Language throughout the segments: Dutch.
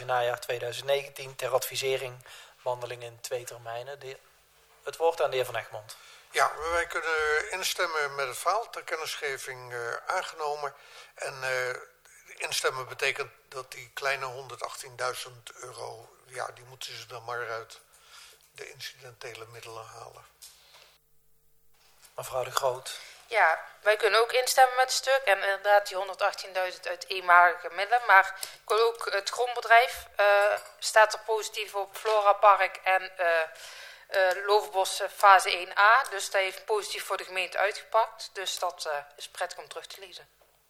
stage najaar 2019 ter advisering wandeling in 2 termijnen. Het woord aan de heer Van Egmond. Ja, wij kunnen instemmen met het verhaal ter kennisgeving aangenomen. En instemmen betekent dat die kleine €118.000, ja, die moeten ze dan maar uit de incidentele middelen halen. Mevrouw De Groot. Ja, wij kunnen ook instemmen met het stuk en inderdaad die 118.000 uit eenmalige middelen. Maar ik wil ook het grondbedrijf staat er positief op, Flora Park en Lovenbos fase 1A. Dus dat heeft positief voor de gemeente uitgepakt. Dus dat is prettig om terug te lezen.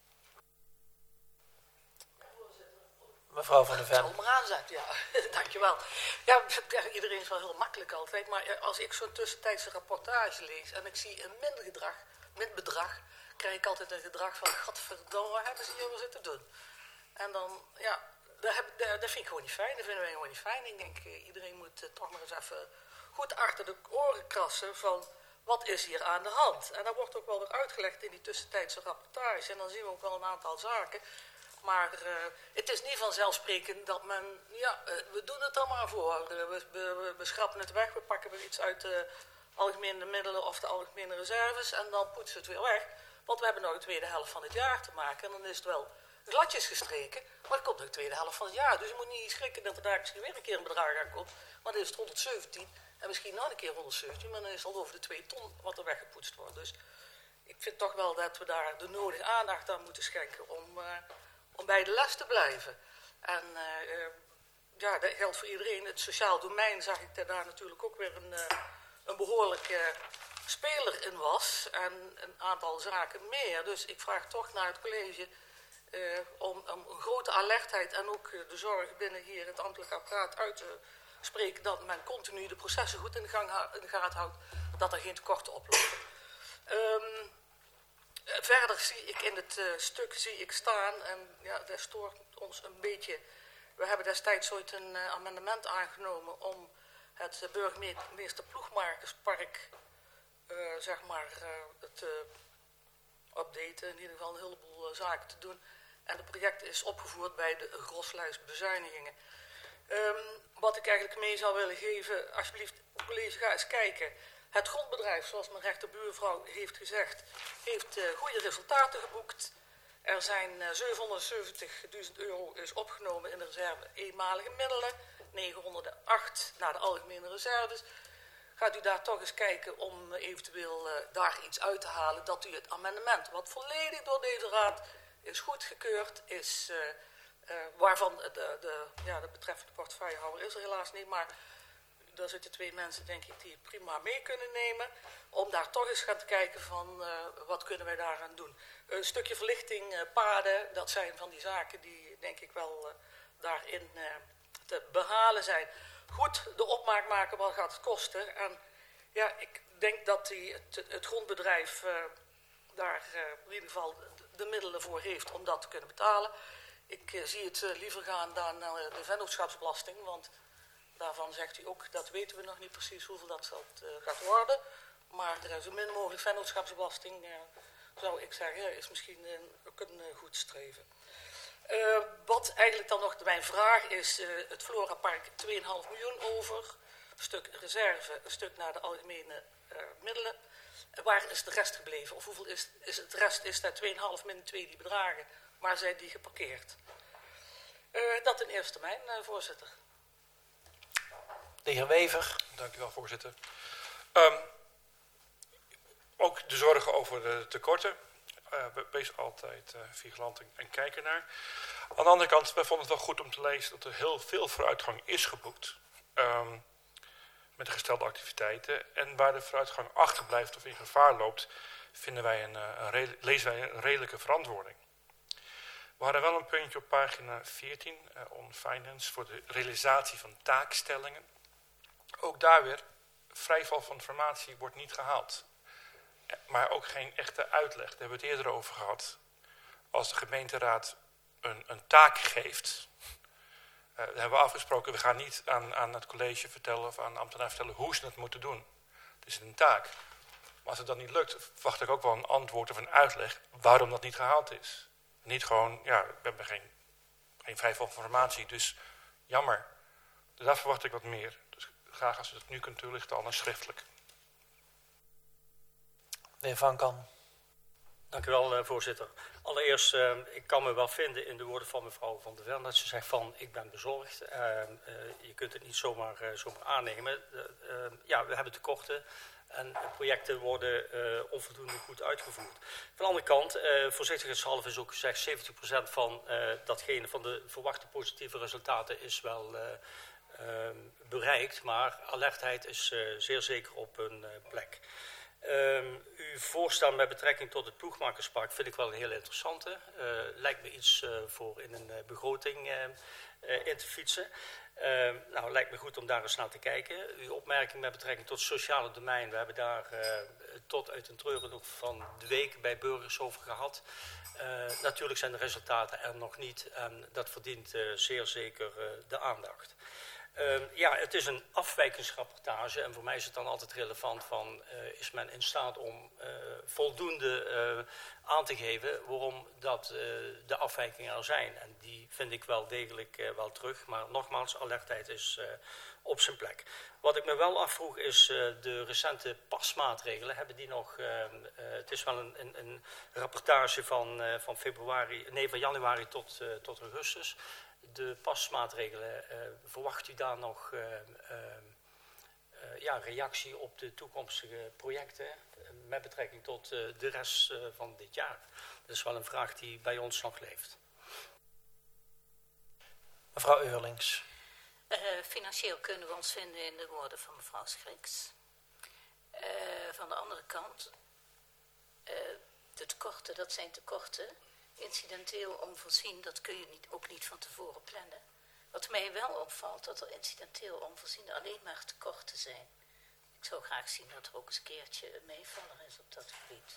Mevrouw Van der Ven. Het zal maar aanzet, ja. Dankjewel. Ja, iedereen is wel heel makkelijk altijd. Maar als ik zo'n tussentijdse rapportage lees en ik zie een min bedrag, krijg ik altijd een gedrag van, godverdomme, wat hebben ze hier weer zitten doen? En dan, ja, dat vind ik gewoon niet fijn. Dat vinden wij gewoon niet fijn. Ik denk, iedereen moet toch maar eens even goed achter de oren krassen van, wat is hier aan de hand? En dat wordt ook wel weer uitgelegd in die tussentijdse rapportage. En dan zien we ook wel een aantal zaken. Maar het is niet vanzelfsprekend dat men, ja, we doen het dan maar voor. We schrappen het weg, we pakken weer iets uit de algemene middelen of de algemene reserves en dan poetsen we het weer weg. Want we hebben nog de tweede helft van het jaar te maken en dan is het wel gladjes gestreken, maar er komt nog de tweede helft van het jaar. Dus je moet niet schrikken dat er daar misschien weer een keer een bedrag aan komt. Maar dan is het 117 en misschien nog een keer 117, maar dan is het al over de 2 ton wat er weggepoetst wordt. Dus ik vind toch wel dat we daar de nodige aandacht aan moeten schenken om bij de les te blijven. En ja, dat geldt voor iedereen. Het sociaal domein zag ik daar natuurlijk ook weer een behoorlijke speler in was. En een aantal zaken meer. Dus ik vraag toch naar het college om een grote alertheid en ook de zorg binnen hier het ambtelijk apparaat uit te spreken dat men continu de processen goed in de gaten houdt, dat er geen tekorten oplopen. Verder zie ik in het stuk staan, en ja, dat stoort ons een beetje. We hebben destijds ooit een amendement aangenomen om het burgemeester Ploegmakerspark te updaten, in ieder geval een heleboel zaken te doen. En het project is opgevoerd bij de groslijst bezuinigingen. Wat ik eigenlijk mee zou willen geven, alsjeblieft, college, ga eens kijken. Het grondbedrijf, zoals mijn rechterbuurvrouw heeft gezegd, heeft goede resultaten geboekt. Er zijn €770.000 is opgenomen in de reserve eenmalige middelen, 908 naar de algemene reserves. Gaat u daar toch eens kijken om eventueel daar iets uit te halen, dat u het amendement, wat volledig door deze raad is goedgekeurd, is waarvan de betreffende portefeuillehouder is er helaas niet, maar daar zitten 2 mensen, denk ik, die het prima mee kunnen nemen. Om daar toch eens gaan te kijken van wat kunnen wij daaraan doen. Een stukje verlichting, paden, dat zijn van die zaken die, denk ik, wel daarin te behalen zijn. Goed, de opmaak maken, wat gaat het kosten? En ja, ik denk dat het grondbedrijf daar in ieder geval de middelen voor heeft om dat te kunnen betalen. Ik zie het liever gaan dan de vennootschapsbelasting, want daarvan zegt u ook, dat weten we nog niet precies hoeveel dat gaat worden. Maar zo min mogelijk vennootschapsbelasting, zou ik zeggen, is misschien ook een goed streven. Wat eigenlijk dan nog mijn vraag is, het Flora Park 2,5 miljoen over. Een stuk reserve, een stuk naar de algemene middelen. Waar is de rest gebleven? Of hoeveel is het rest? Is dat 2,5 min 2 die bedragen? Waar zijn die geparkeerd? Dat in eerste termijn, voorzitter. De heer Wever. Dank u wel, voorzitter. Ook de zorgen over de tekorten. Wees altijd vigilant en kijk ernaar. Aan de andere kant, wij vonden het wel goed om te lezen dat er heel veel vooruitgang is geboekt. Met de gestelde activiteiten. En waar de vooruitgang achterblijft of in gevaar loopt, lezen wij een redelijke verantwoording. We hadden wel een puntje op pagina 14, on finance, voor de realisatie van taakstellingen. Ook daar weer, vrijval van informatie wordt niet gehaald. Maar ook geen echte uitleg, daar hebben we het eerder over gehad. Als de gemeenteraad een taak geeft, dan hebben we afgesproken, we gaan niet aan het college vertellen of aan de ambtenaar vertellen hoe ze het moeten doen. Het is een taak. Maar als het dan niet lukt, verwacht ik ook wel een antwoord of een uitleg waarom dat niet gehaald is. Niet gewoon, ja, we hebben geen vrijval van informatie, dus Jammer. Dus daar verwacht ik wat meer. Dus graag als u het nu kunt toelichten, anders schriftelijk. De heer Van Kan. Dank u wel, voorzitter. Allereerst, ik kan me wel vinden in de woorden van mevrouw Van der Ven, dat ze zegt van, ik ben bezorgd. Je kunt het niet zomaar aannemen. Ja, we hebben tekorten en projecten worden onvoldoende goed uitgevoerd. Van de andere kant, voorzichtigheidshalve is ook gezegd, 70% van datgene van de verwachte positieve resultaten is wel bereikt, maar alertheid is zeer zeker op een plek. Uw voorstel met betrekking tot het ploegmakerspark vind ik wel een heel interessante. Lijkt me iets voor in een begroting in te fietsen. Nou, lijkt me goed om daar eens naar te kijken. Uw opmerking met betrekking tot het sociale domein, we hebben daar tot uit een treuren nog van de week bij burgers over gehad. Natuurlijk zijn de resultaten er nog niet en dat verdient zeer zeker de aandacht. Ja, het is een afwijkingsrapportage en voor mij is het dan altijd relevant van, is men in staat om voldoende aan te geven waarom dat de afwijkingen er zijn. En die vind ik wel degelijk wel terug, maar nogmaals, alertheid is op zijn plek. Wat ik me wel afvroeg is de recente pasmaatregelen. Hebben die nog, het is wel een rapportage van januari tot augustus. De pasmaatregelen, verwacht u daar nog reactie op de toekomstige projecten met betrekking tot de rest van dit jaar? Dat is wel een vraag die bij ons nog leeft. Mevrouw Eurlings. Financieel kunnen we ons vinden in de woorden van mevrouw Schriks. Van de andere kant, de tekorten, dat zijn tekorten. Incidenteel onvoorzien, dat kun je ook niet van tevoren plannen. Wat mij wel opvalt, dat er incidenteel onvoorzien alleen maar tekorten zijn. Ik zou graag zien dat er ook eens een keertje een meevaller is op dat gebied.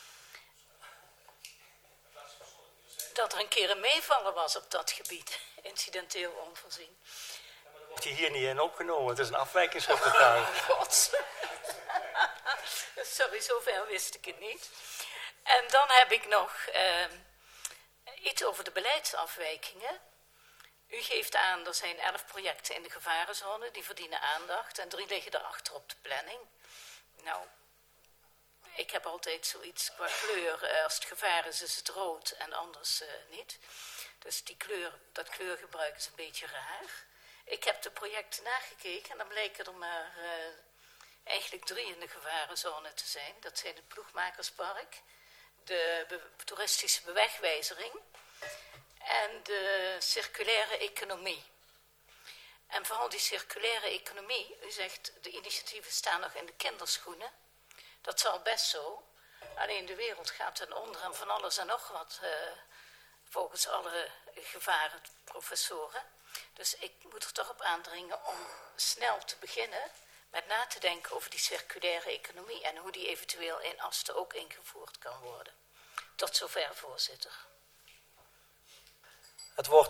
Dat er een keer een meevaller was op dat gebied, incidenteel onvoorzien. Wordt hier niet in opgenomen, het is een afwijkingsrapportage. God. Sorry, zover wist ik het niet. En dan heb ik nog iets over de beleidsafwijkingen. U geeft aan, er zijn 11 projecten in de gevarenzone, die verdienen aandacht. En 3 liggen daarachter op de planning. Nou, ik heb altijd zoiets qua kleur. Als het gevaar is het rood en anders niet. Dus dat kleurgebruik is een beetje raar. Ik heb de projecten nagekeken en dan blijken er maar eigenlijk 3 in de gevarenzone te zijn. Dat zijn het Ploegmakerspark, de toeristische bewegwijzering en de circulaire economie. En vooral die circulaire economie, u zegt de initiatieven staan nog in de kinderschoenen. Dat is al best zo. Alleen de wereld gaat ten onder en van alles en nog wat volgens alle gevarenprofessoren. Dus ik moet er toch op aandringen om snel te beginnen met na te denken over die circulaire economie en hoe die eventueel in Asten ook ingevoerd kan worden. Tot zover, voorzitter. Het woord